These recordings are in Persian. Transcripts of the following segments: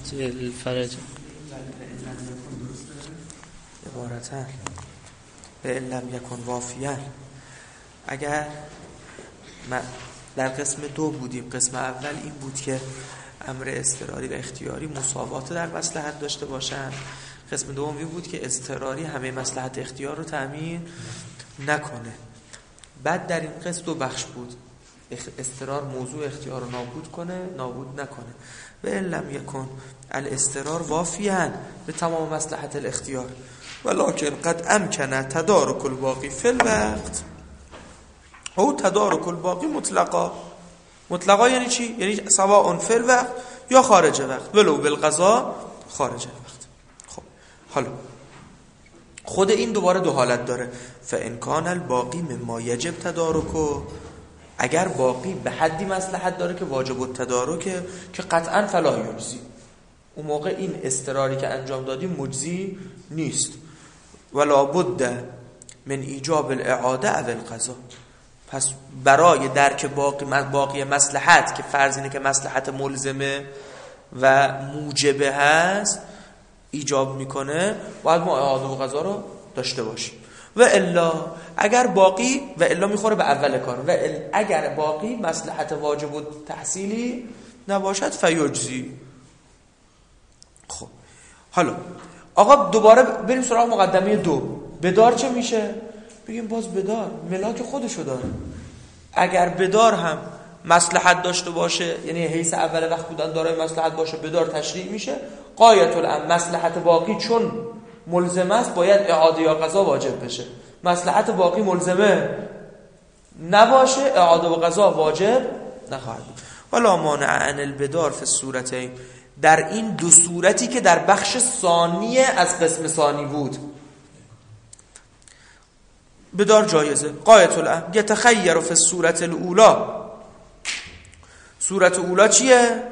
الفرج عبارتاً به ان لم یکن وافیاً. اگر در قسم 2 بودیم، قسم اول این بود که امر اضطراری و اختیاری مساوات در مصلحت داشته باشن. قسم دوم این بود که اضطراری همه مصلحت اختیار رو تامین نکنه. بعد در این قسم 2 بخش بود، اضطرار موضوع اختیار رو نابود کنه، نابود نکنه. و ان لم یکن الاضطرار وافیاً به تمام مصلحت الاختیار ولکن قد امکن تدارک الباقی فی الوقت او تدارک الباقی مطلقا. مطلقا یعنی چی؟ یعنی سواء فی الوقت یا خارج وقت، ولو بالقضا خارج وقت. خب حالا خود این دوباره 2 حالت داره. فان کان الباقی مما یجب تدارکه، اگر باقی به حدی مصلحت داره که واجب التدارکه که قطعا فلا یجزی، اون موقع این اضطراری که انجام دادیم مجزی نیست. ولا بد من ایجاب الاعاده او القضا، پس برای درک باقی مصلحت که فرض اینه که مصلحت ملزمه و موجبه هست ایجاب میکنه، باید ما اعاده و قضا رو داشته باشیم. و الا اگر باقی، و الا میخوره به اول کار، و اگر باقی مصلحت واجب و تحصیلی نباشد فیجزی. خب حالا آقا دوباره بریم سراغ مقدمه 2. بدار چه میشه؟ بگیم باز بدار ملاک خودشو داره. اگر بدار هم مصلحت داشته باشه، یعنی حیث اول وقت بودن دارای مصلحت باشه، بدار تشریع میشه. غایت الامر مصلحت باقی چون ملزم است باید اعاده یا قضا واجب بشه. مصلحت باقی ملزمه نباشه، اعاده و قضا واجب نخواهد بود. ولا مانع عن البدار فی الصورتین، در این 2 صورتی که در بخش ثانیه از قسم ثانی بود بدار جایزه. غایت الامر یتخیر فی الصورت الاولی. صورت اولا چیه؟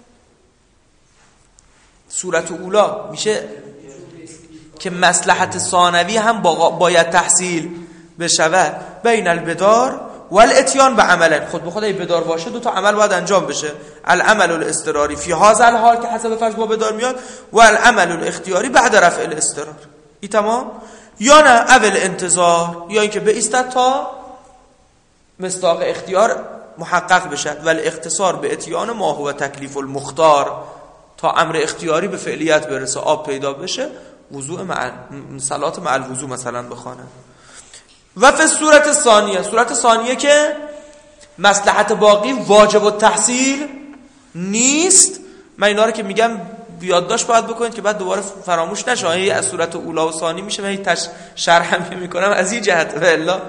صورت اولا میشه که مصلحت ثانوی هم باید تحصیل بشود بین البدار و الاتیان به عمل. خود به خود این بدار باشه 2 تا عمل باید انجام بشه. العمل الاضطراری فی هذا الحال که حسب فرض با بدار میاد، و العمل الاختیاری بعد رفع الاضطرار. این تمام؟ یا نه اول انتظار، یا اینکه بایستد تا مصداق اختیار محقق بشد. و الاختصار به اتیان ما هو تکلیف المختار، تا امر اختیاری به فعلیت برسه، آب پیدا بشه، وضوء صلات مع الوضوء مثلا بخوانن. و فی صورت ثانیه، صورت ثانیه که مصلحت باقی واجب التحصیل نیست. من اینا رو که میگم یادداشت باید بکنید که بعد دوباره فراموش نشه. هی از صورت اولا و ثانی میشه، من هی شرح هم میکنم از این جهت، و الا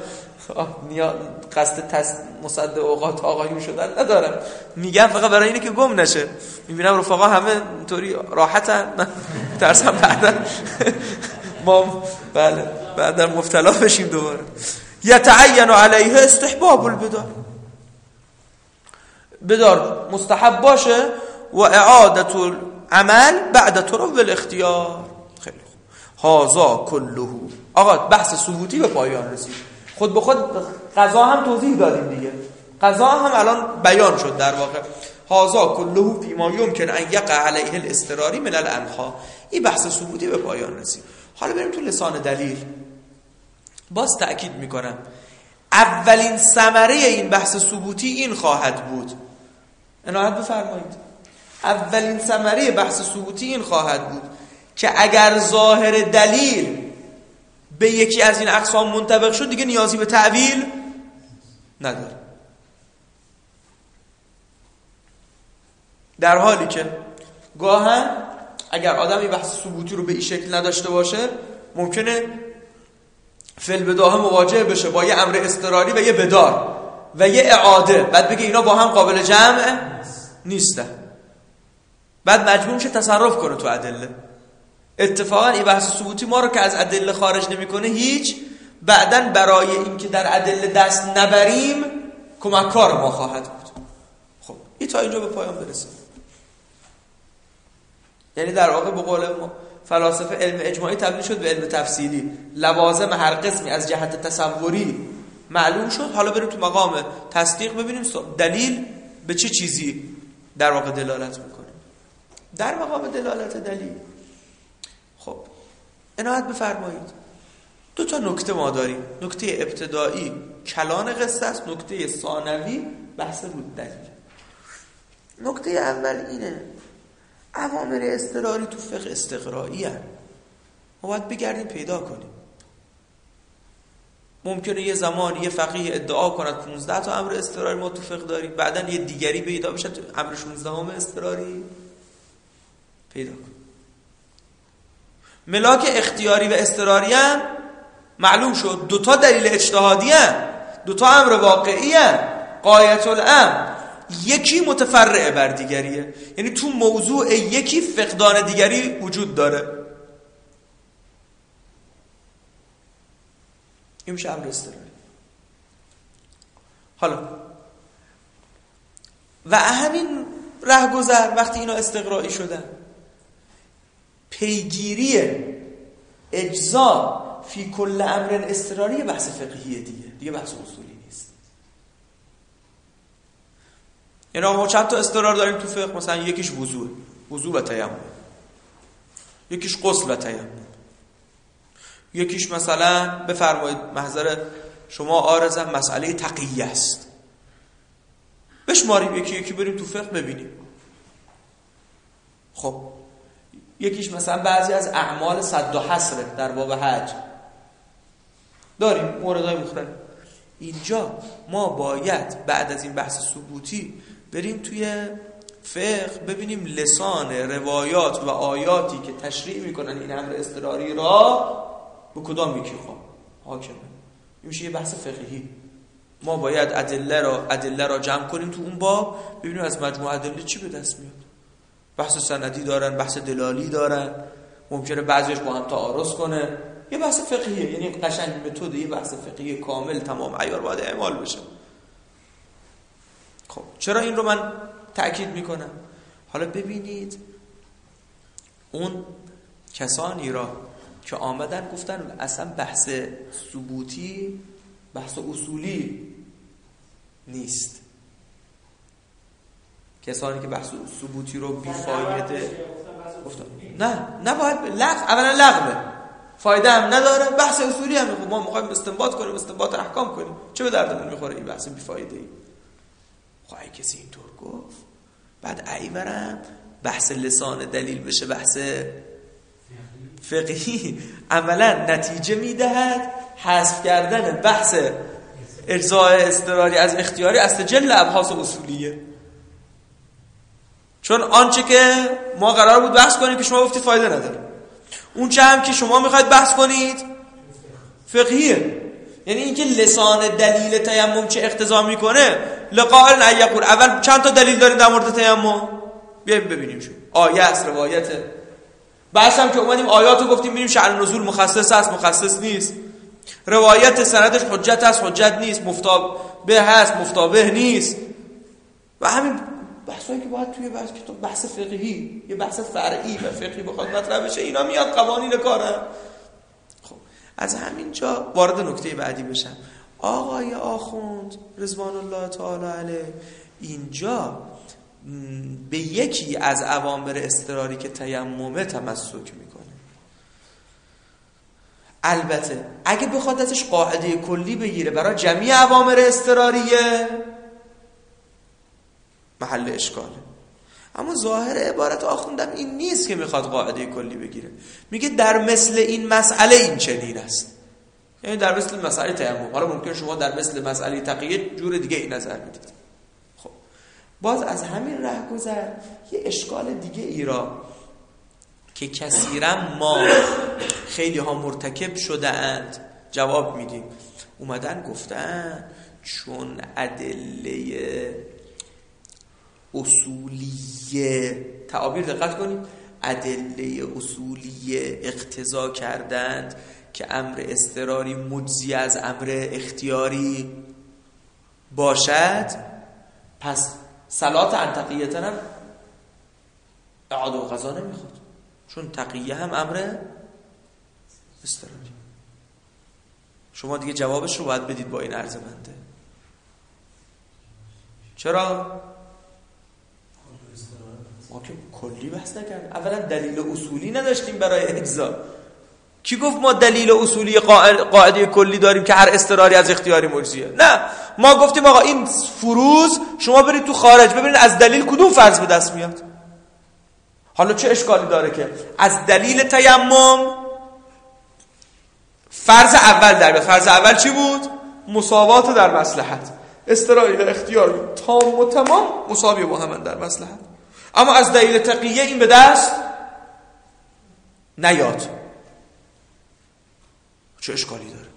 قصد مصد اوقات آقایون شدن ندارم، میگم فقط برای اینه که گم نشه. میبینم رفقا همه اینطوری راحتن، من ترسم بعدا ما بعدا مبتلا بشیم دوباره. یتعین علیه استحباب البدار، بدار مستحب باشه. و اعاده العمل بعد طرق الاختیار. خیلی خوب. هذا کله. آقا بحث ثبوتی به پایان رسید. خود به خود قضا هم توضیح دادیم دیگه، قضا هم الان بیان شد در واقع. هذا کله فیما یمکن ان یقع علیه الاضطراری من الانحاء. این بحث ثبوتی به پایان رسید. حالا بریم تو لسان دلیل. باز تأکید میکنم اولین ثمره این بحث ثبوتی این خواهد بود. عنایت بفرمایید. اولین ثمره بحث ثبوتی این خواهد بود که اگر ظاهر دلیل به یکی از این اقسام منطبق شد دیگه نیازی به تعویل نداره. در حالی که گاهن اگر آدمی بحث ثبوتی رو به این شکل نداشته باشه ممکنه فی البداهه مواجه بشه با یه امر اضطراری و یه بدار و یه اعاده، بعد بگه اینا با هم قابل جمع نیستن، بعد مجبور میشه تصرف کنه تو ادله. اتفاقا این بحث ثبوتی ما رو که از ادله خارج نمیکنه هیچ، بعدن برای اینکه در ادله دست نبریم کمک کار ما خواهد بود. خب این تا اینجا به پایان برسه. یعنی در واقع به قول ما فلاسفه علم اجماعی تبدیل شد به علم تفصیلی. لوازم هر قسمی از جهت تصوری معلوم شد. حالا بریم تو مقام تصدیق ببینیم دلیل به چه چیزی در واقع دلالت میکنه. در مقام دلالت دلیل خب عنایت بفرمایید، دو تا نکته ما داریم. نکته ابتدایی کلان قصه است، نکته ثانوی بحث رود دلیل. نکته اول اینه اوامر اضطراری تو فقه استقرایی هست، ما باید بگردیم پیدا کنیم. ممکنه یه زمان یه فقیه ادعا کند 15 تا امر اضطراری ما تو فقه داریم، بعدن یه دیگری پیدا بشه امر 16 اضطراری پیدا کن. ملاک اختیاری و اضطراری هم معلوم شد دوتا دلیل اجتهادی هم، دوتا امر واقعی هم. غایت الامر یکی متفرع بر دیگریه، یعنی تو موضوع یکی فقدان دیگری وجود داره. این میشه امر اضطراری. حالا و همین رهگذر وقتی اینا استقرایی شدن، پیگیری اجزا فی کل امر اضطراری بحث فقهیه دیگه بحث اصولی نیست. یعنی ما چند تا اضطرار داریم تو فقه، مثلا یکیش وضو و تیمم، یکیش غسل و تیمم، یکیش مثلا بفرمایید محضر شما عارضم مسئله تقیه است، بشماریم یکی یکی بریم تو فقه ببینیم. خب یکیش مثلا بعضی از اعمال صد و حصره در باب حج داریم، موردهای مختلف. اینجا ما باید بعد از این بحث ثبوتی بریم توی فقه ببینیم لسان روایات و آیاتی که تشریع میکنن این امر اضطراری را به کدام یکی حاکمه. این میشه یه بحث فقهی. ما باید ادله را جمع کنیم تو اون باب، ببینیم از مجموع ادله چی به دست میاد. بحث سندی دارن، بحث دلالی دارن، ممکنه بعضیش با هم تعارض کنه. یه بحث فقهیه، یعنی قشنگ متد یه بحث فقهی کامل تمام عیار باید اعمال بشه. خب چرا این رو من تأکید میکنم؟ حالا ببینید اون کسانی را که آمدن گفتن اصلا بحث ثبوتی بحث اصولی نیست، کسانی که بحث ثبوتی رو بیفایده گفتن نه باید اولا لغوه، فایده هم نداره، بحث اصولی هم میخوام، ما میخوایم استنباط کنیم، استنباط احکام کنیم، چه به دردمون میخوره این بحث بیفایده ای؟ خب اگه کسی اینطور گفت بعد ایورم بحث لسان دلیل بشه بحث فقهی، عملا نتیجه میدهد حذف کردن بحث اجزای اضطراری از اختیاری از جل ابحاث اصولیه. چون آنچه که ما قرار بود بحث کنیم که شما گفتید فایده نداره، اون چه هم که شما میخواید بحث کنید فقهیه. یعنی اینکه لسان دلیل تیمم چه اقتضا میکنه لقائل ان یقول. اول چند تا دلیل داریم در مورد تیمم؟ بیایم ببینیم شو آیه است، روایته. بحث هم که اومدیم آیاتو گفتیم ببینیم شأن نزول مخصص است مخصص نیست، روایت سندش حجت است حجت نیست، مفتابه هست مفتابه نیست، و همین بحثایی که باید توی بحث فقهی یه بحث فرعی و فقهی بخواد مطرح بشه، اینا میاد قوانین کارن. خب از همین جا وارد نکته بعدی بشم. آقای آخوند رضوان الله تعالی علیه اینجا به یکی از اوامر اضطراری که تیممه تمسک میکنه. البته اگه بخواد ازش قاعده کلی بگیره برای جمعی اوامر اضطراریه محل اشکاله، اما ظاهر عبارت آخوندم این نیست که میخواد قاعده کلی بگیره. میگه در مثل این مسئله این چنین است، یعنی در مثل مسئله تیمم. حالا ممکن شما در مثل مسئله تقیه جور دیگه این نظر میدید. خب باز از همین رهگذر یه اشکال دیگه ای را که کثیرا ما خیلی ها مرتکب شده اند جواب میدیم. اومدن گفتن چون ادله اصولیه، تعابیر دقت کنید، ادله اصولیه اقتضا کردند که امر اضطراری مجزی از امر اختیاری باشد، پس صلات عن تقیتن هم اعاده و قضا نمیخواد، چون تقیه هم امر اضطراری. شما دیگه جوابش رو باید بدید با این عرض بنده. چرا؟ ما که کلی بحث نکردیم. اولا دلیل اصولی نداشتیم برای اجزا. کی گفت ما دلیل اصولی قاعده کلی داریم که هر اضطراری از اختیاری مجزیه؟ نه، ما گفتیم آقا این فروض شما برید تو خارج ببینید از دلیل کدوم فرض به دست میاد. حالا چه اشکالی داره که از دلیل تیمم فرض اول در بیاد. فرض اول چی بود؟ مساوات در مصلحت. اضطراری و اختیار تام و تمام مساوی با هم در مصلحت. اما از دلیل تقیه این به دست نیاد. چه اشکالی داره؟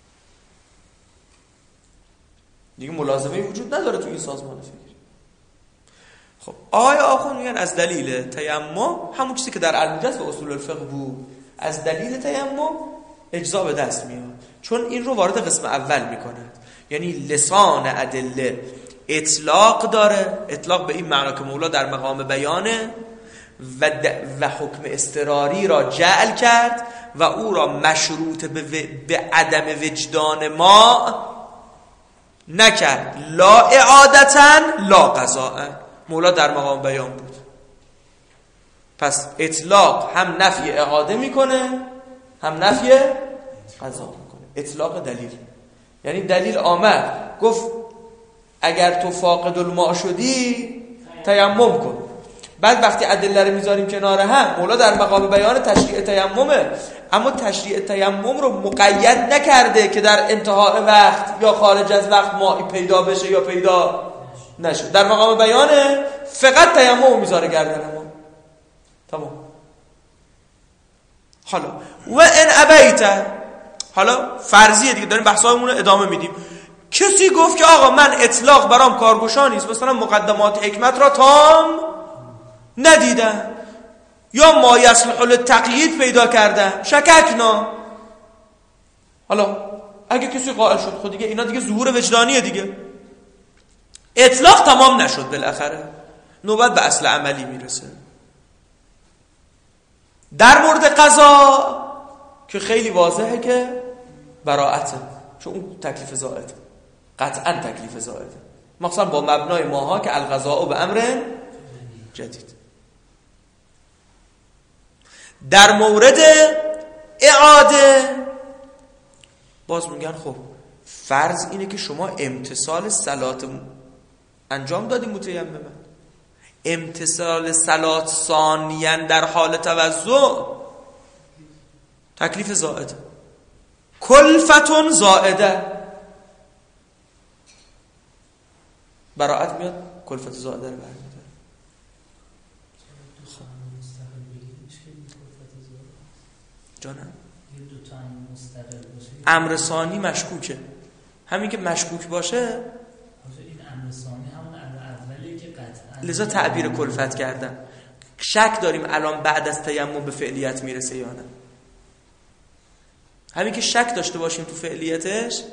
دیگه ملازمه وجود نداره تو این سازمان فکر. خب آخوند میگن از دلیل تیمم، همون چیزی که در علمجت و اصول الفقه بود، از دلیل تیمم اجزا به دست میاد، چون این رو وارد قسم اول میکند. یعنی لسان ادله اطلاق داره، اطلاق به این معنا که مولا در مقام بیانه و حکم اضطراری را جعل کرد و او را مشروط به عدم وجدان ما نکرد، لا اعادتاً لا قضاء. مولا در مقام بیان بود، پس اطلاق هم نفی اعاده میکنه هم نفی قضا میکنه. اطلاق دلیل یعنی دلیل آمد گفت اگر تو فاقد الماء شدی تیمم کن، بعد وقتی ادله رو میذاریم کنار هم، مولا در مقام بیان تشریع تیممه، اما تشریع تیمم رو مقید نکرده که در انتهای وقت یا خارج از وقت مائی پیدا بشه یا پیدا نشه. در مقام بیانه فقط تیمم رو میذاره گردن ما. تمام. حالا و ان ابیت، حالا فرضیه دیگه، داریم بحثامون رو ادامه میدیم. کسی گفت که آقا من اطلاق برام کارگشا نیست، مثلا مقدمات حکمت را تام ندیدم یا ما یصلح للتقیید پیدا کردم، شککنا. حالا اگه کسی قائل شد خود دیگه اینا دیگه ظهور وجدانیه دیگه، اطلاق تمام نشد، بالاخره نوبت به اصل عملی میرسه. در مورد قضا که خیلی واضحه که براءته، چون اون تکلیف زائد، قطعا تکلیف زائده، مخصوصا با مبنای ماها که القضاء به امر جدید. در مورد اعاده باز میگن خب فرض اینه که شما امتثال صلات انجام دادی متیمما، امتثال صلات ثانیاً در حال توضؤ تکلیف زائده، کلفتون زائده، براءت میاد کلفت زائده رو برمی‌داره. جانم امر ثانی مشکوکه، همین که مشکوک باشه این امر ثانی همون امر اولیه که قطعا، لذا تعبیر کلفت کردن. شک داریم الان بعد از تیمم به فعلیت میرسه یا نه. همین که شک داشته باشیم تو فعلیتش،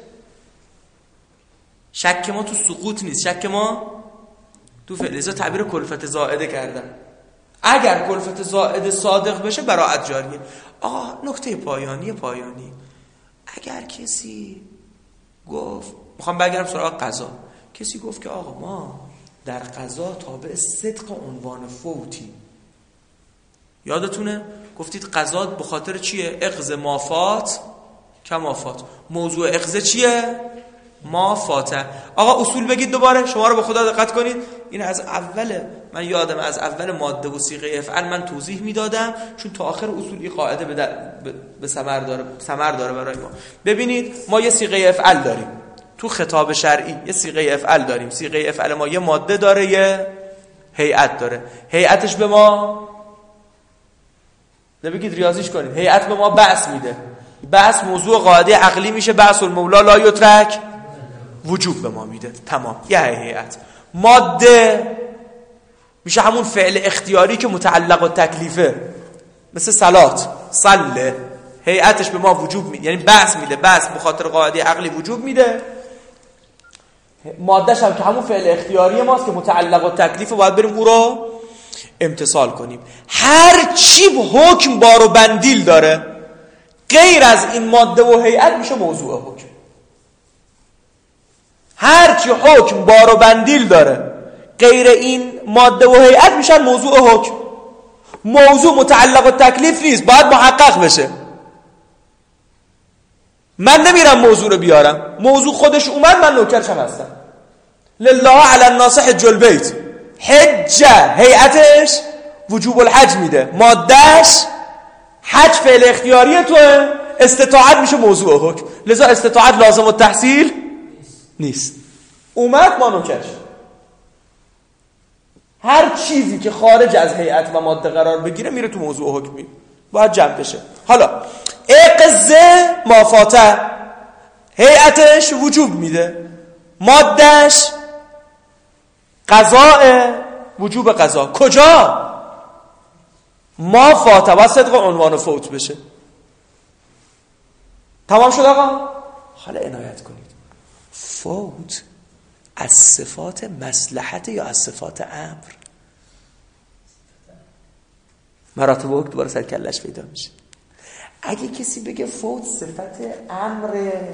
شک ما تو سقوط نیست، شک ما تو فعل. لذا تعبیر کلفت زائده کردن. اگر کلفت زائده صادق بشه براءت جاریه. نکته پایانی اگر کسی گفت، میخوام بگم سراغ قضا، کسی گفت که آقا ما در قضا تابع صدق عنوان فوتی، یادتونه گفتید قضا به خاطر چیه؟ اقض مافات کمافات. موضوع اقض چیه؟ ما فاته. آقا اصول بگید دوباره، شما رو به خدا دقت کنید. این از اول، من یادم از اول ماده و صیغه افعل من توضیح میدادم، چون تا آخر اصول این قاعده به ثمر داره برای ما. ببینید ما یه صیغه افعل داریم تو خطاب شرعی، یه صیغه افعل داریم. صیغه افعل ما یه ماده داره، یه هیئت داره. هیئتش به ما، نبگید ریاضیش کنید، هیئت به ما بعث میده. بعث موضوع قاعده عقلی میشه، بعث المولا لا یترک، وجوب به ما میده. تمام، یه هیئت. ماده میشه همون فعل اختیاری که متعلق و تکلیفه، مثل صلات، صله. هیئتش به ما وجوب میده، یعنی بعث میده. بعث به خاطر قاعده عقلی وجوب میده. مادهش هم که همون فعل اختیاری ماست که متعلق و تکلیفه، باید بریم او رو امتثال کنیم. هر چی حکم بار و بندیل داره غیر از این ماده و هیئت میشه موضوع حکم. هر چی حکم بار و بندیل داره غیر این ماده و هیئت میشن موضوع حکم. موضوع متعلق و تکلیف نیست، باید محقق بشه. من نمیرم موضوع رو بیارم، موضوع خودش اومد، من نوکرشم هستم. لله علی الناس حج البیت، حجه هیئتش وجوب الحج میده، مادهش حج فعل اختیاری توه، استطاعت میشه موضوع حکم. لذا استطاعت لازم التحصیل نیست، اومد ما نوکرش. هر چیزی که خارج از هیئت و ماده قرار بگیره میره تو موضوع حکمی، باید جمع بشه. حالا اقضه مافاته، هیئتش وجوب میده، مادهش قضاء وجوب قضا. کجا؟ مافاته و صدق عنوان فوت بشه. تمام شد آقا؟ حالا عنایت کنید، فوت از صفات مصلحت یا از صفات امر؟ مراتب حکم دوباره سر کلش پیدا میشه. اگه کسی بگه فوت صفت امره،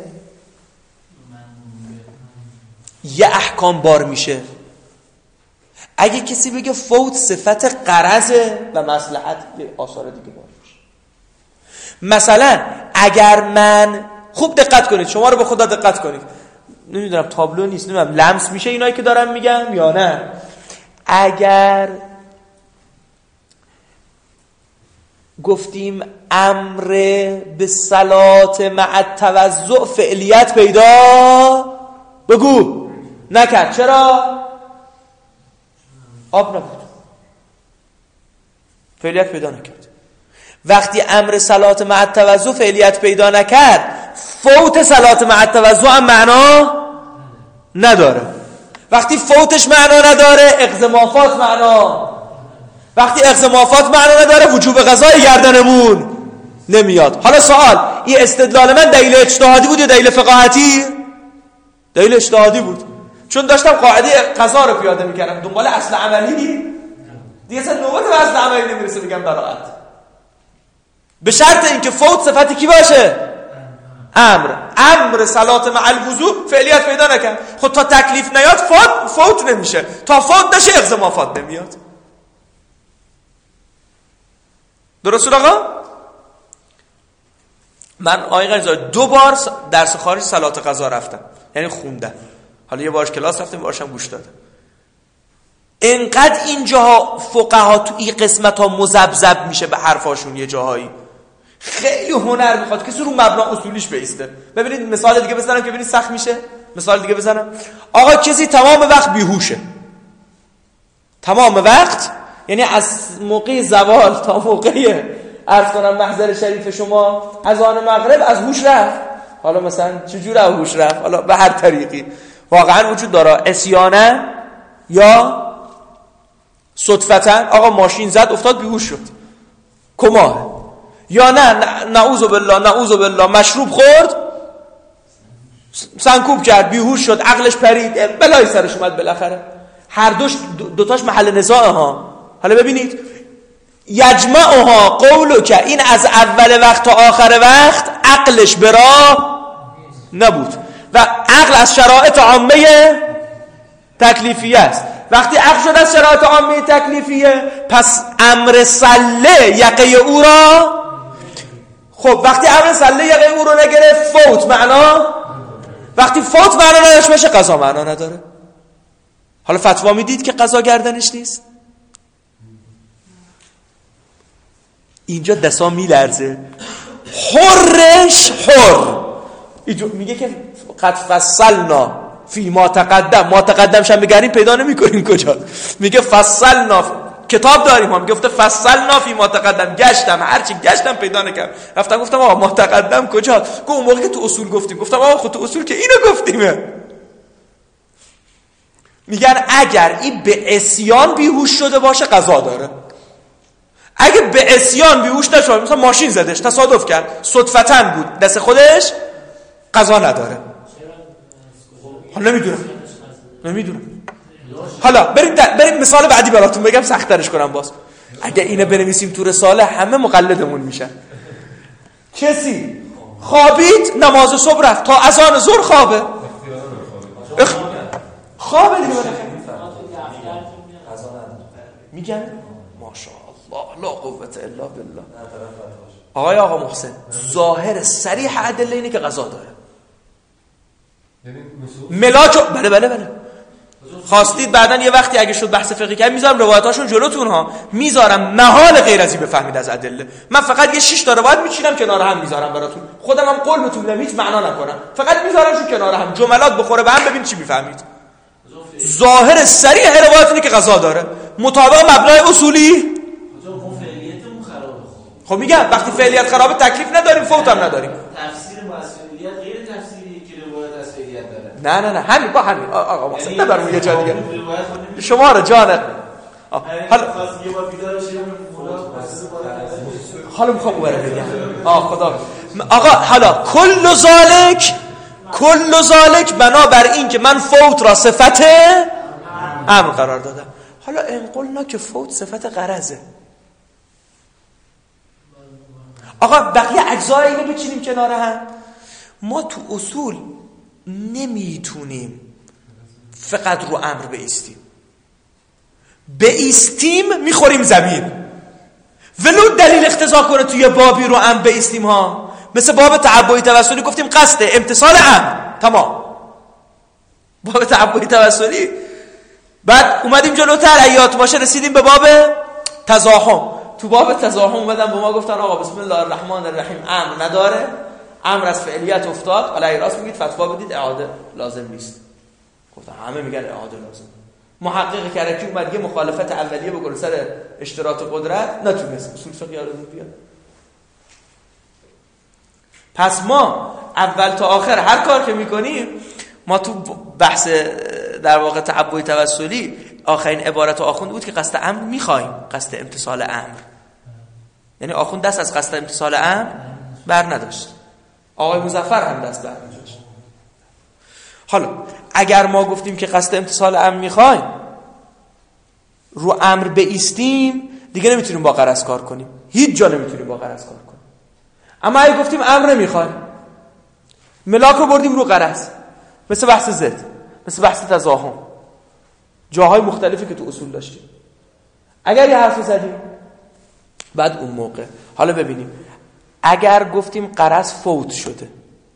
یه احکام بار میشه. اگه کسی بگه فوت صفت غرضه و مصلحت، یه آثار دیگه بار میشه. مثلا اگر من، خوب دقت کنید، شما رو به خدا دقت کنید، نمیدونم تابلو نیست، نمیدونم لمس میشه اینایی که دارم میگم یا نه. اگر گفتیم امر به صلات مع التوضع فعلیت پیدا بگو نکرد، چرا؟ آب نبود، فعلیت پیدا نکرد. وقتی امر صلات مع التوضع فعلیت پیدا نکرد، فوت صلات مع التوضع هم معنا نداره. وقتی فوتش معنا نداره، اقضامافات معنا، وقتی اقضامافات معنا نداره، وجوب قضای گردنمون نمیاد. حالا سوال، این استدلال من دلیل اجتهادی بود یا دلیل فقاهتی؟ دلیل اجتهادی بود، چون داشتم قاعده قضا رو پیاده میکردم، دنبال اصل عملی دیگه. اصلا نوبت به اصل عملی نمیرسه بگم براءت، به شرط اینکه فوت صفت کی باشه؟ امر صلات مع الوضوء فعلیت پیدا نکرد. خود تا تکلیف نیاد فوت نمیشه، تا فوت نشه اقضامافات نمیاد. درست آقا؟ من آقای قضا 2 بار درس خارج صلات قضا رفتم، یعنی خوندم. حالا یه بارش کلاس رفتم، یه بارش هم گوش دادم. انقدر اینجاها فقها تو این قسمت ها مذبذب میشه به حرفاشون، یه جاهایی خیلی هنر میخواد کسی رو مبنا اصولیش بیسته. ببینید مثال دیگه بزنم که ببینید سخت میشه. مثال دیگه بزنم، آقا کسی تمام وقت بیهوشه، تمام وقت، یعنی از موقع زوال تا موقع عرض کنم محضر شریف شما اذان مغرب از هوش رفت. حالا مثلا چجوری از هوش رفت؟ حالا به هر طریقی واقعا وجود داره، عصیانه یا صدفتا. آقا ماشین زد افتاد بیهوش شد، کماه. یا نه نعوذ بالله مشروب خورد سنکوب کرد بیهوش شد، عقلش پرید، بلای سرش اومد بالاخره. هر دوتاش محل نزاعه ها. حالا ببینید، یجمعها قولو که این از اول وقت تا آخر وقت عقلش براه نبود و عقل از شرایط عامه تکلیفیه است. وقتی عقل شد از شرایط عامه تکلیفیه، پس امر سله یقه او را، خب وقتی امر سله یقه او رو نگرفت، فوت معنا، وقتی فوت معنا نداشت باشه قضا معنا نداره. حالا فتوا میدید که قضا گردنش نیست. اینجا دستا میلرزه، حرش حر میگه که قد فصلنا فی ما تقدمش هم بگریم پیدا نمی کنیم کجا. میگه فصلنا، کتاب داریم هم، گفته فصلنا فی ما تقدم، گشتم هرچی گشتم پیدا نکردم. رفتم گفتم آقا ما تقدم کجا؟ گفت اون موقع که تو اصول گفتیم. گفتم آقا خود تو اصول که اینو گفتیمه. میگن اگر این به عصیان بیهوش شده باشه قضا داره، اگه به عصیان بیهوش نشد، مثلا ماشین زدش تصادف کرد صدفتاً بود دست خودش، قضا نداره. حالا نمیدونم. حالا بریم مثال بعدی براتون بگم سخت‌ترش کنم. باز اگه اینو بنویسیم تو رساله همه مقلدمون میشن. کسی خوابید نماز صبح رفت تا اذان ظهر خوابه دیگه. میگن ماشاءالله لا قوة الا بالله. آقای آقا محسن ظاهر صریح ادله اینه که قضا داره. ملاک بله خواستید بعدن یه وقتی اگه شد بحث فقهی کنم میذارم روایتاشون جلوتون ها، میذارم محال غیر از این بفهمید از ادله. من فقط یه 6 تا روایت میچینم کنار هم میذارم براتون، خودم هم قول بهتون میدم هیچ معنا نکنم، فقط میذارمشون کنار هم، جملات بخوره به هم، ببین چی میفهمید. ظاهر صریح روایت اینه که قضا داره مطابق مبنای اصولی. خب میگم وقتی فعلیت خرابه تکلیف نداریم، فوت هم نداریم. تفسیر مؤثریت غیر تفسیری که روایت از فعلیت داره. نه همین با همین آقا محسن نبرم یه جا دیگه شما رو جان حالا میخوام اوبره بگم خدا آقا حالا کل ذالک بنابر این که من فوت را صفت امر قرار دادم. حالا انقلنا که فوت صفت غرضه. آقا بقیه اجزای اینو بچینیم کنار هم. ما تو اصول نمیتونیم فقط رو امر بایستیم میخوریم زمین، ولو دلیل اقتضا کنه توی بابی رو امر بایستیم ها، مثل باب تعبدی توسلی گفتیم قصد امتصال امر تمام، باب تعبدی توسلی. بعد اومدیم جلوتر ایات باشه رسیدیم به باب تزاحم. تو باب تزاحم اومدن به ما گفتن آقا بسم الله الرحمن الرحیم امر نداره، امر از فعلیت افتاد، حالا راست میگید فتوا بدید اعاده لازم نیست. گفتن همه میگن اعاده لازم. محقق کرکی اومد یه مخالفت اولیه بکنه سر اشتراط قدرت، نتونست اصول فقهی رو بیاد. پس ما اول تا آخر هر کار که میکنیم، ما تو بحث در واقع تعبدی توسلی آخرین عبارت آخوند بود که قصد امر میخوایم، قصد امتصال امر. یعنی آخوند دست از قصد امتصال امر بر نداشت، آقای مظفر هم دست بر نداشت. حالا اگر ما گفتیم که قصد امتصال امر میخوایم، رو امر بایستیم، دیگه نمیتونیم با غرض کار کنیم، هیچ جا نمیتونیم با غرض کار کنیم. اما اگه گفتیم امر نمیخوایم، ملاک رو بردیم رو غرض، مثل بحث ضد، مثل بحث تزاحم، جاهای مختلفی که تو اصول داشتیم، اگر یه حرفی زدیم بعد اون موقع حالا ببینیم اگر گفتیم غرض فوت شده،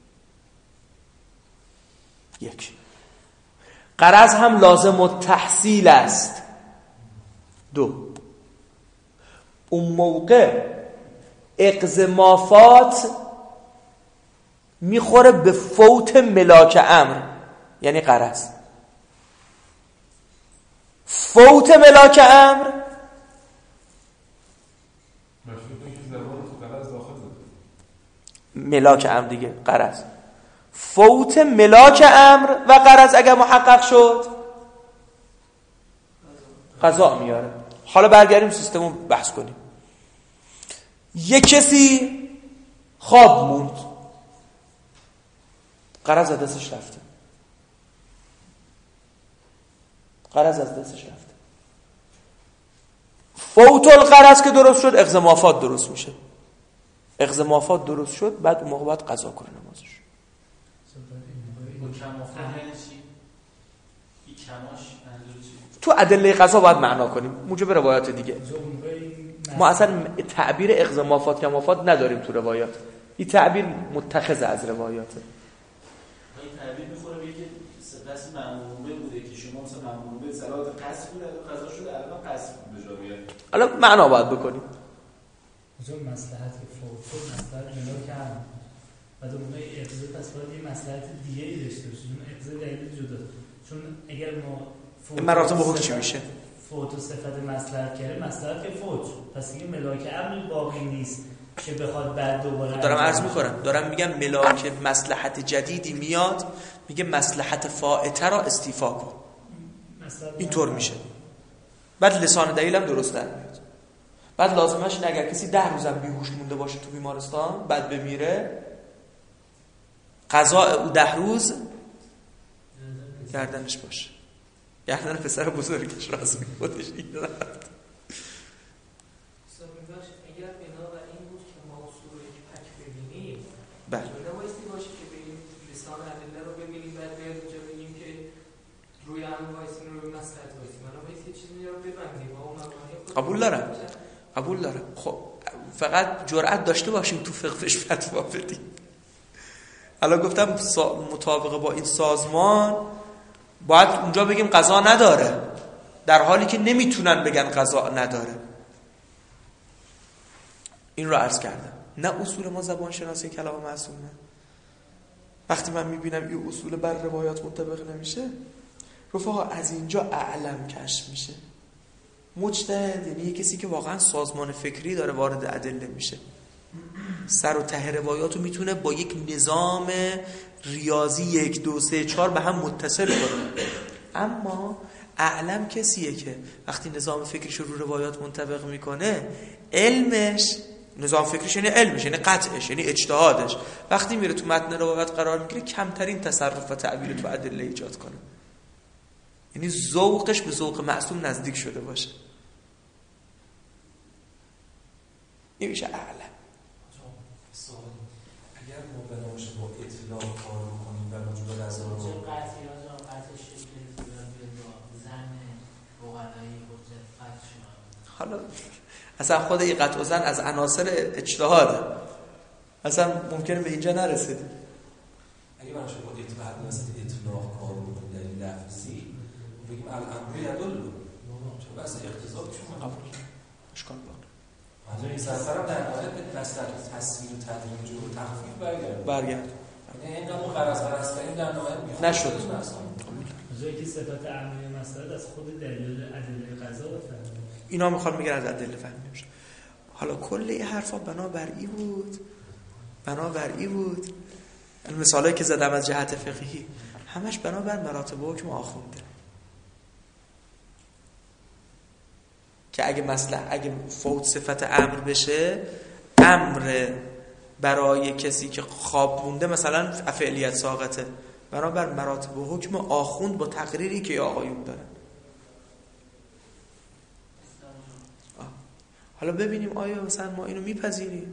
یک غرض هم لازم التحصیل است، دو اون موقع اقضمافات میخوره به فوت ملاک امر، یعنی غرض. فوت ملاک امر ملاک امر دیگه غرض. فوت ملاک امر و غرض اگر محقق شد قضا میاره. حالا برگردیم سیستمو بحث کنیم. یک کسی خواب موند، غرض از دستش رفته، غرض از دستش رفته. فوت الغرض که درست شد، اقضمافات درست میشه. اقضمافات درست شد، بعد اون موقع باید قضا کنه نمازش. تو ادله قضا باید معنا کنیم موجب روایات دیگه. ما اصلا تعبیر اقضمافات کمافات نداریم تو روایات، این تعبیر متخذ از روایاته. این تعبیر میخوره به اینکه سپس مأموره بوده که شما مثلا مأموره صلات قصد بوده قضا شده، الان قصد به جا بیاره. حالا معنا باید بکنیم. جو مصلحت فوت شد، مصلحت ملاک هم بعد اون موقع اقضا پس باید یه مصلحت دیگه ای داشته باشیم، اقضا دلیل جدا. چون اگر ما مراتب حکم چی میشه؟ فوت و صفت مصلحت کرده، مصلحت که فوت شد، پس این ملاک امر باقی نیست که بخواد بعد دوباره. دارم عرض میکنم، دارم میگم ملاک مصلحت جدیدی میاد، میگه مصلحت فائته را استیفا کن، اینطور میشه. بعد لسان دلیلم درست در میاد. بعد لازمش اینه اگر کسی 10 روزم بیهوش مونده باشه تو بیمارستان بعد بمیره، قضا او 10 روز گردنش باشه، گردن پسر بزرگش راست خودش این رفت. اگر بنابر این بود که ما اصول رو یک پک ببینیم، بله نبایستی باشه که بریم لسان ادله رو ببینیم بعد بیاد اینجا بگیم که روی هم وایسیم روی مصلحت وایسیم، من بایستی چیزی رو ببندیم و اون مبانی قبول دارم. خب فقط جرأت داشته باشیم تو فقهش فتوا بدیم. الان گفتم مطابق با این سازمان باید اونجا بگیم قضا نداره، در حالی که نمیتونن بگن قضا نداره. این رو عرض کردم. نه اصول ما زبان شناسی کلام معصومه. وقتی من میبینم این اصول بر روایات منطبق نمیشه، رفقا از اینجا اعلم کشف میشه. مجتهد یعنی کسی که واقعا سازمان فکری داره وارد ادله میشه، سر و ته روایاتو میتونه با یک نظام ریاضی 1 2 3 4 به هم متصل کنه. اما اعلم کسیه که وقتی نظام فکریش رو روایات منطبق میکنه، علمش، نظام فکریش یعنی علمش، یعنی قطعش، یعنی اجتهادش، وقتی میره تو متن روایت قرار میگیره کمترین تصرف و تعبیر تو ادله ایجاد کنه. یعنی ذوقش به ذوق معصوم نزدیک شده باشه. این میشه اعلم. اگر ما بنامش با اطلاع کار کنیم و موجود از رو قطعی ها قطعش که با زن بغلایی حجت قطع شما، حالا اصلا خود این قطع و زن از عناصر اجتهاده، اصلا ممکنه به اینجا نرسید. اگه بنامش با اطلاع کار کنیم در این لفظی بگیم الامر یدل، چون بس اقتضا شما قبول اشکال باقی حالا این سفرم در نهایت به مصدر تصویر و تدریج و تخفیف برگرد. یعنی اینقدر ما قرض کنیم در نهایت میخواد نشد. جایی که صفات عملی مسائل از خود دلیل ادله قضا بفهمیم. اینا میخوان میگن از ادله فهمیده بشه. حالا کل این حرفا بنابر ای بود این مثالایی که زدم از جهت فقهی همش بنابر مراتب حکم آخونده، که اگه فوت صفت امر بشه، امر برای کسی که خواب مونده مثلا فعلیت ساقطه، بنابر مراتب حکم آخوند با تقریری که آقایون دارن. حالا ببینیم آیا مثلا ما اینو میپذیریم.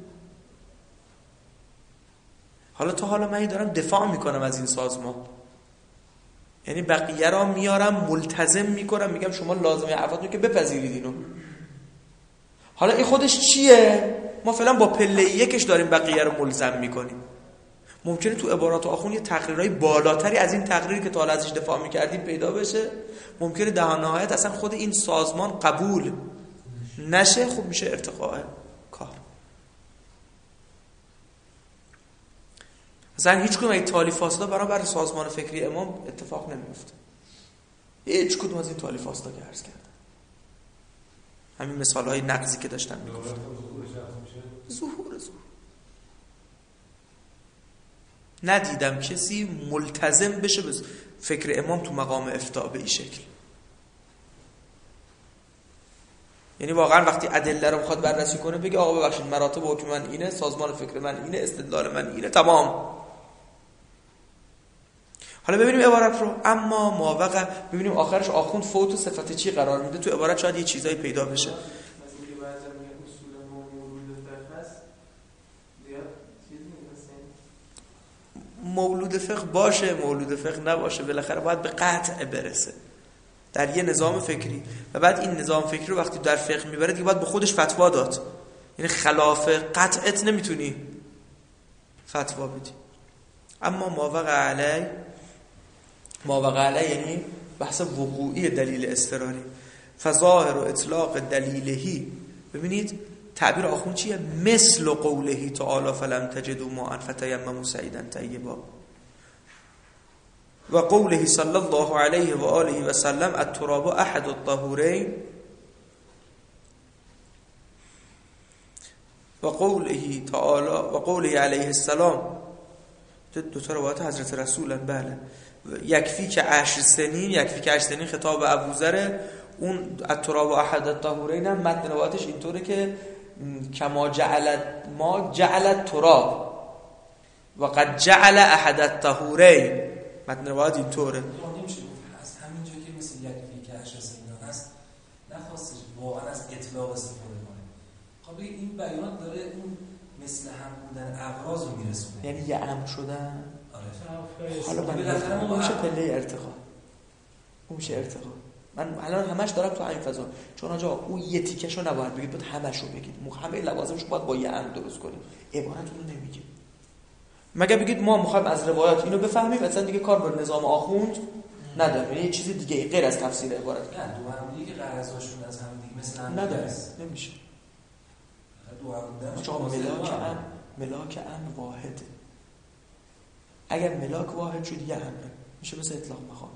حالا من دارم دفاع میکنم از این سازمان، یعنی بقیه را میارم ملتزم میکنم، میگم شما لازمه عفاتون که بپذیرید اینو. حالا این خودش چیه؟ ما فعلا با پله یکش داریم بقیه رو ملزم میکنیم. ممکنه تو عبارات آخون یه تقریرهای بالاتری از این تقریری که تا حالا ازش دفاع میکردیم پیدا بشه. ممکنه در نهایت اصلا خود این سازمان قبول نشه. خب میشه ارتقاء کار. مثلا هیچ کدوم این تالیف فاصله برای سازمان فکری امام اتفاق نمیفته. هیچ کدوم از این تالیف فاصله که عرض کردم، همین مثالهای نقضی که داشتم میگفتم، ظهور ندیدم کسی ملتزم بشه به فکر امام تو مقام افتاء به این شکل. یعنی واقعا وقتی ادله رو میخواد بررسی کنه بگه آقا ببخشید مراتب حکم من اینه، سازمان فکر من اینه، استدلال من اینه، تمام. حالا ببینیم عبارت رو. اما ماوقع ببینیم آخرش آخوند فوت و صفت چی قرار میده. تو عبارت شاید یه چیزایی پیدا بشه. مولود فقه باشه، مولود فقه نباشه، بالاخره باید به قطع برسه در یه نظام فکری، و بعد این نظام فکری رو وقتی در فقه میبره دیگه باید به خودش فتوا داد. یعنی خلاف قطعت نمیتونی فتوا بدی. اما ماوقع علی یعنی بحث وقوعی دلیل اضطراری. فظاهر و اطلاق دلیلهی، ببینید تعبیر آخون چیه؟ مثل قوله تعالی فلم تجدوا ماء فتیمموا صعیدا طیبا، و قوله صلی الله علیه و آله و سلم التراب احد الطهورین، و قوله تعالی و قوله علیه السلام. دو تا روایت حضرت رسولن. بله. یکفی که 10 سنین خطاب ابوذر. اون التراب احد الطهورین هم متن روایتش اینطوره که کما جعل التراب و قد جعل احد الطهورین. متن روایت اینطوره. نمیشه از همینجا که مثل یکفی که 10 سنین هست نخواستش واقعا از اطلاق استفاده کنه. خب این بیان داره اون مثل هم بودن ابراز رو میرسونه، یعنی یه امر شدن. آره. حالا بالاخره اون میشه پله ارتقا. من الان همش دارم تو همین فضا، چون آقا اون یه تیکشو نباید بگید، باید همشو بگید، همه لوازمشو باید با یه امر درست کنیم. عبارت اونو نمیگه. مگه بگید ما میخوایم از روایات اینو بفهمیم، اصلا دیگه کار به نظام آخوند نداره، یعنی یه چیز دیگه غیر از تفسیر عبارت. نه دو هم دیگه غرضاشون از هم دیگه مثل هم نداره، نمیشه. دو هم چون ملاک امر واحده. اگر ملاک واحد شد یه امره، میشه مثل اطلاق مقامی.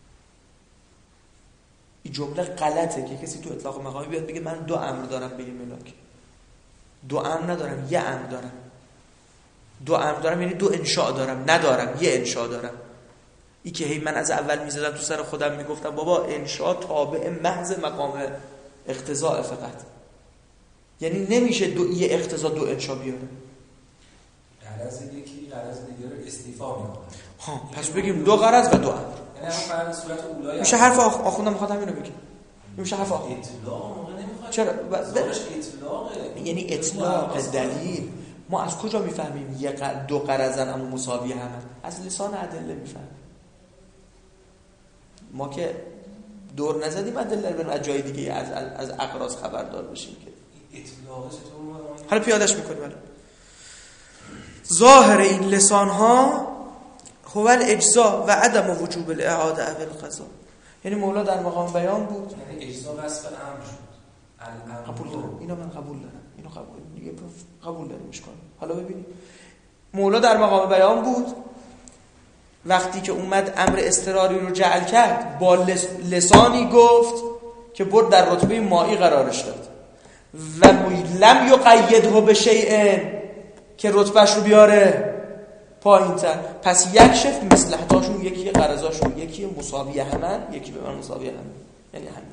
این جمله غلطه که کسی تو اطلاق مقامی بیاد بگه من دو امر دارم به یه ملاک. دو امر ندارم، یه امر دارم. دو امر دارم یعنی دو انشاء دارم، ندارم یه انشاء دارم. این که هی من از اول میزدم تو سر خودم میگفتم بابا انشاء تابع محض مقام اقتضاء فقط، یعنی نمیشه یه اقتضا دو انشاء بیاره. غرض یکی غرض دیگه رو استیفا میکنه. پس بگیم دو غرض و دو امر. یعنی فقط صورت اولای میشه حرف آخوندم میخواد همینو بگه. میشه حرف اطلاق موقع نمیخواد. چرا؟ اطلاقه. یعنی اطلاق دلیل. ما از کجا میفهمیم دو غرضن اما مساوی همن؟ از لسان ادله میفهمیم. ما که دور نزدیم ادله رو از جای دیگه از اقراض خبردار بشیم که اطلاق چطور حالا پیادهش میکنیم. ظاهر این لسان ها هو الاجزاء و عدم وجوب الاعاده او القضاء. یعنی مولا در مقام بیان بود، یعنی اجزا وصف امر شد. قبول دارم، اینو من قبول دارم، اینو قبول داریم اشکال. حالا ببینید مولا در مقام بیان بود، وقتی که اومد امر اضطراری رو جعل کرد با لسانی گفت که برد در رتبه مائی قرارش داد و لم یقیده به شیء که رتبهش رو بیاره پایین‌تر. پس یک شف مصلحتاشون یکی، غرضاشون یکی، مساوی همن، یکی به من مساوی همن، یعنی همین.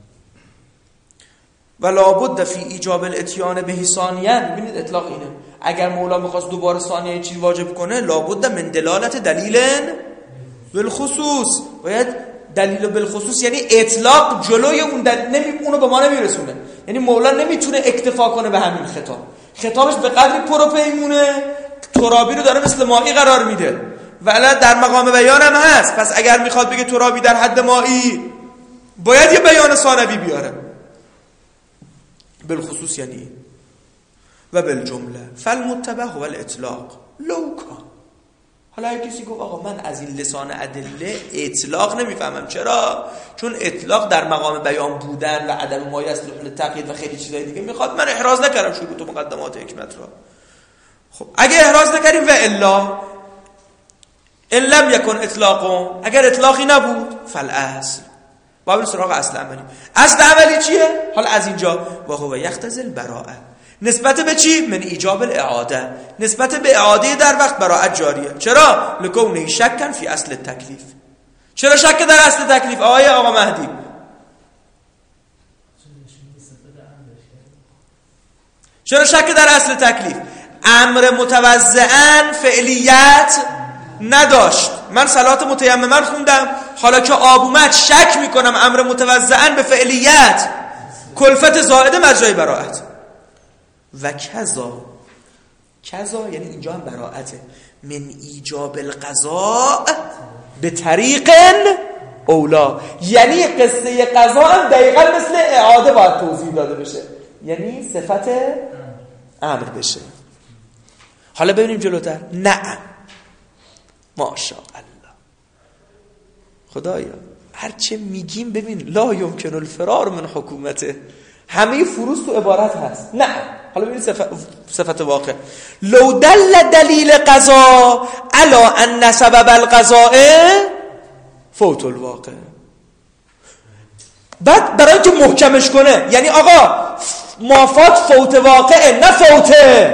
و لابد فی ایجاب الاتیان به ثانیه. ببینید اطلاق اینه، اگر مولا میخواست دوباره ثانیه چیز واجب کنه لابد من دلالت دلیل بالخصوص، باید دلیل بالخصوص یعنی اطلاق جلوی اون اونو به ما نمیرسونه. یعنی مولا نمیتونه اکتفا کنه به همین خطابش به قدری پروپیمونه ترابی رو داره مثل مائی قرار میده و الان در مقام بیان هم هست. پس اگر میخواد بگه ترابی در حد مائی باید یه بیان ثانوی بیاره. بالخصوص یعنی و بالجمله فالمتبع هو الاطلاق لو کان. حالا اگه کسی گفت آقا من از این لسان ادله اطلاق نمیفهمم، چرا؟ چون اطلاق در مقام بیان بودن و عدم مایه است لحن تقیید و خیلی چیزای دیگه میخواد، من احراز نکردم شروط و مقدمات حکمت را. خب اگه احراز نکردیم و الا ان لم یکن اطلاق، اگر اطلاقی نبود فالاصل بابل سراغ اصل عملی. اصل عملی چیه؟ حالا از اینجا و هو یقتضی البراءه. نسبت به چی؟ من ایجاب الاعاده، نسبت به اعاده در وقت براءت جاریه. چرا؟ لکونه شکن فی اصل التکلیف. چرا شک در اصل تکلیف آقا مهدی؟ چرا شک در اصل تکلیف؟ امر متوضعن فعلیت نداشت. من صلات متیممن خوندم، حالا که آب اومد شک میکنم امر متوضعن به فعلیت، کلفت زائده مجرای براءت. و کذا یعنی اینجا هم براءته من ایجاب القضاء به طریق اولا، یعنی قصه قضا هم دقیقا مثل اعاده باید توضیح داده بشه، یعنی صفت امر بشه. حالا ببینیم جلوتر. نعم ماشاءالله خدایا هرچه میگیم ببین لا یمکن الفرار من حکومته، همه فروز تو عبارت هست. نعم. حالا ببینید صفت واقع. لو دل دلیل قضا علی ان سبب القضاء فوت الواقع. بعد برای که محکمش کنه، یعنی آقا مافات فوت واقع نه فوت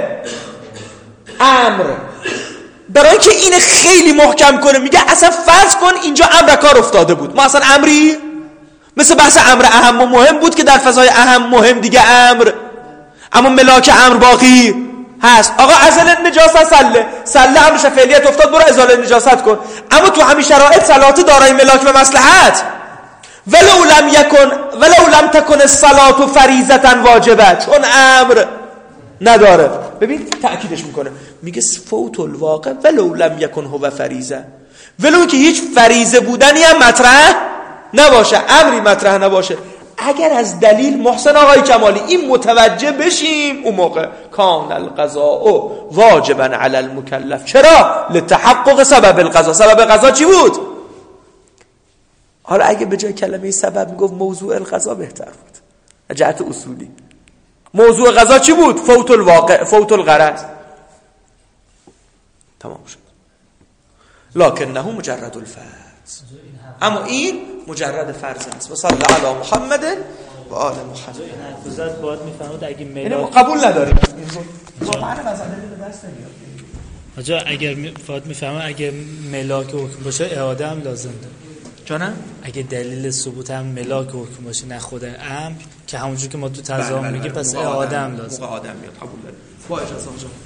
امر، برای که این خیلی محکم کنه میگه اصلا فرض کن اینجا امر کار افتاده بود، ما اصلا امری مثل بحث امر اهم و مهم بود که در فضای اهم مهم دیگه امر، اما ملاک امر باقی هست. آقا ازل نجاست سله امرش فعلیت افتاد، برو ازاله نجاست کن. اما تو همین شرایط صلات دارای ملاک و مصلحت. ولو لم تکن الصلاة فریضة واجبه، چون امر نداره. ببین تأکیدش میکنه، میگه فوت الواقع ولو لم یکن هو فریضه، ولو که هیچ فریضه بودنی هم مطرح نباشه، امری مطرح نباشه، اگر از دلیل محسن آقای کمالی این متوجه بشیم، اون موقع کان القضاء واجبا علی المکلف. چرا؟ لتحقق سبب القضاء. سبب قضا چی بود؟ حالا اگه به جای کلمه سبب میگفت موضوع القضا بهتر بود. جهت اصولی موضوع قضا چی بود؟ فوت الواقع، فوت الغرض. تمام شد. لکنه مجرد الفرض، اما این مجرد فرض نیست. و صلی الله علی محمد و آل محمد. این حرفزت باید میفهمد اگه یعنی ملاک قبول نداریم واقعا مسئله به دست نمیاد. آجا اگر باید میفهمد اگه ملاک حکم باشه اعاده هم لازم داره. جانم اگه دلیل ثبوت هم ملاک حکم باشه نه خود امر، که همونجور که ما تو تضامن میگیم، پس اعاده هم لازم. موقع آدم میاد. قبول داریم. با اجازه آقا.